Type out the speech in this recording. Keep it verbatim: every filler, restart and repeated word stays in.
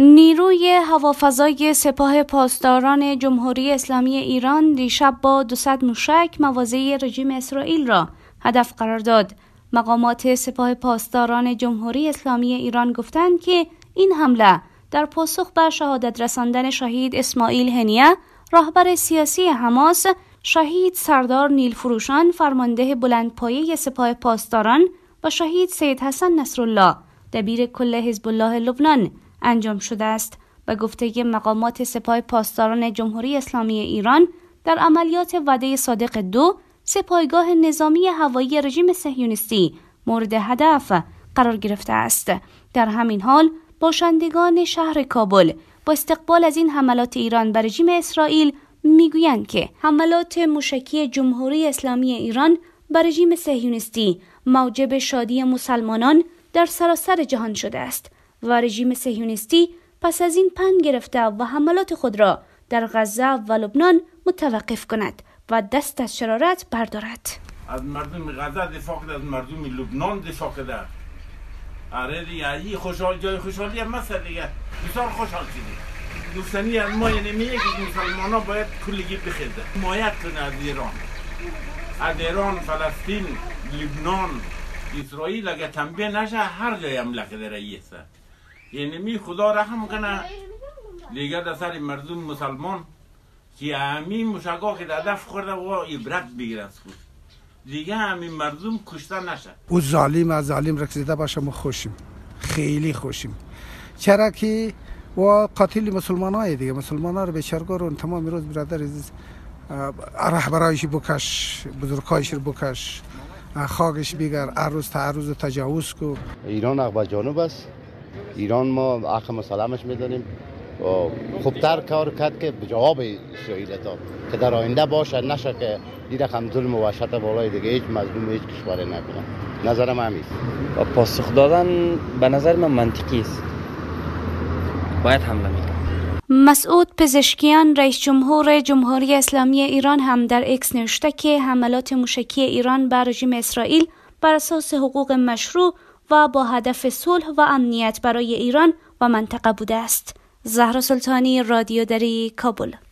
نیروی هوافضای سپاه پاسداران جمهوری اسلامی ایران دیشب با دوصد موشک مواضع رژیم اسرائیل را هدف قرار داد. مقامات سپاه پاسداران جمهوری اسلامی ایران گفتند که این حمله در پاسخ به شهادت رساندن شهید اسماعیل هنیه، راهبر سیاسی حماس، شهید سردار نیلفروشان فرمانده بلندپایه سپاه پاسداران و شهید سید حسن نصرالله دبیر کل حزب الله لبنان انجام شده است. به گفته مقامات سپاه پاسداران جمهوری اسلامی ایران، در عملیات وعده صادق دو سپایگاه نظامی هوایی رژیم صهیونیستی مورد هدف قرار گرفته است. در همین حال باشندگان شهر کابل با استقبال از این حملات ایران بر رژیم اسرائیل میگویند که حملات موشکی جمهوری اسلامی ایران بر رژیم صهیونیستی موجب شادی مسلمانان در سراسر جهان شده است و رژیم صهیونیستی پس از این پند گرفته و حملات خود را در غزه و لبنان متوقف کند و دست از شرارت بردارد. از مردم غزه دفاع کرد، از مردم لبنان دفاع کرد. آره دیگه، این خوشحال جای خوشحالی هم مثل دیگه بسیار خوشحال شدیم. دوستانی از ما یعنی میگه که مسلمان ها باید کلگی بخیده، حمایت کنه از ایران، از ایران، فلسطین، لبنان، اسرائیل. اگه تنبیه نشه هر جای حمله کرده رئیسه، یعنی می خدا رحم کنه دیگه در سر مردم مسلمان که همین مشکا که هدف خورده و عبرت بگیره از خود دیگه، همین مردم کشته نشه. او ظالم از ظالم رسیده باشه ما خوشیم، خیلی خوشیم. چرا که و قاتل مسلمان های دیگه، مسلمان ها رو بیچارگار و تمام روز برادر رهبرایش بکش، بزرگایش رو بکش، خاکش بگر، هر روز تا هر روز تجاوز کو. ایران اقبا جانب است. ایران ما حق مسلمش میدانیم و خوبتر کار کرد که به جواب اسرائیل داد که در آینده باشه، نشه که این رقم ظلم و وحشت بالای دیگه هیچ مظلوم هیچ کشوری نکنه. نظرم همین و پاسخ دادن به نظر من منطقی است، باید حمله میکنه. مسعود پزشکیان رئیس جمهور جمهوری اسلامی ایران هم در اکس نوشته که حملات موشکی ایران بر رژیم اسرائیل بر اساس حقوق مشروع و با هدف صلح و امنیت برای ایران و منطقه بوده است. زهرا سلطانی، رادیو دری، کابل.